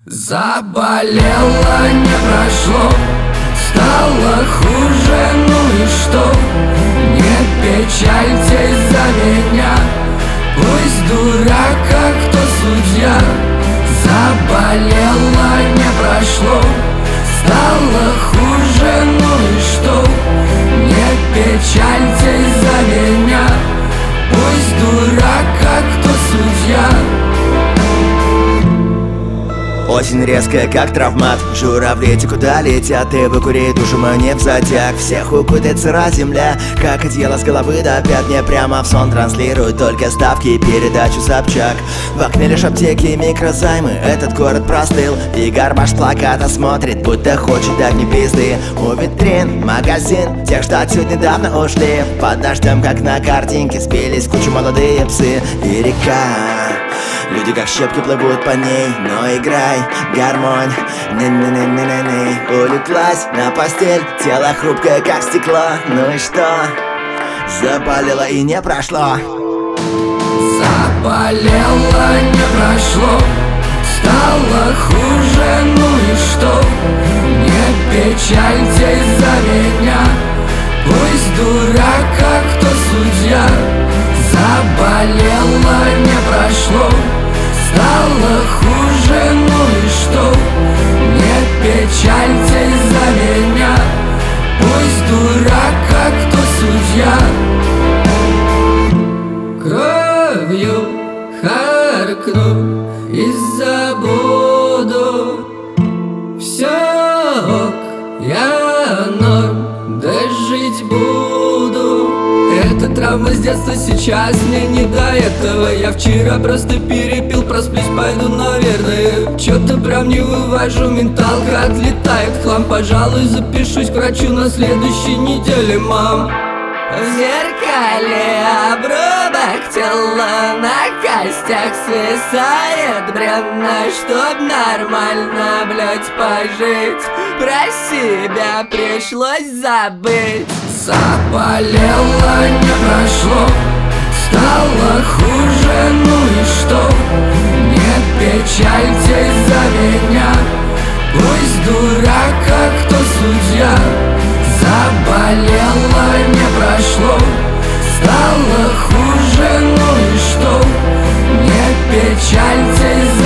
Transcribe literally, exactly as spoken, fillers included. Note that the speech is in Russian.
Заболело, не прошло, стало хуже, ну и что? Не печальтесь за меня, пусть дурак, а кто судья? Заболело, не прошло, стало хуже, ну и что? Не печальтесь за меня, пусть дурак, а кто судья? Осень резкая, как травмат. Журавли-те куда летят? Ты выкури душу мою не в затяг. Всех укутает сыра земля, как одеяло с головы до пят. Мне прямо в сон транслируют только ставки и передачу Собчак. В окне лишь аптеки и микрозаймы. Этот город простыл, и гармаш плаката смотрит, будто хочет дать мне пизды. У витрин магазин тех, что отсюда недавно ушли. Под дождем, как на картинке, спелись кучу молодые псы. И река, люди как щепки плывут по ней, но играй, гармонь, не-не-не-не-не-не. Улеглась на постель, тело хрупкое, как стекло. Ну и что? Заболело и не прошло. Заболело, не прошло, стало хуже, ну и что? Не печальтесь за меня, пусть дурак, а кто судья? Заболело, не прошло, стало хуже, ну и что? Не печальтесь за меня, пусть дурак, а кто судья? Кровью харкну и забуду. Все ок, я норм, да жить буду. Эта травма с детства, сейчас мне не до этого. Я вчера просто перепил, просплюсь, пойду, наверное. Чё-то прям не вывожу, менталка отлетает хлам. Пожалуй, запишусь к врачу на следующей неделе, мам. В зеркале обрубок тела, на костях свисает бревна. Чтоб нормально, блять, пожить, про себя пришлось забыть. Заболело, не прошло, стало хуже, ну и что? Не печальтесь за меня, пусть дурак, а кто судья? Заболело, не прошло, стало хуже, ну и что? Не печальтесь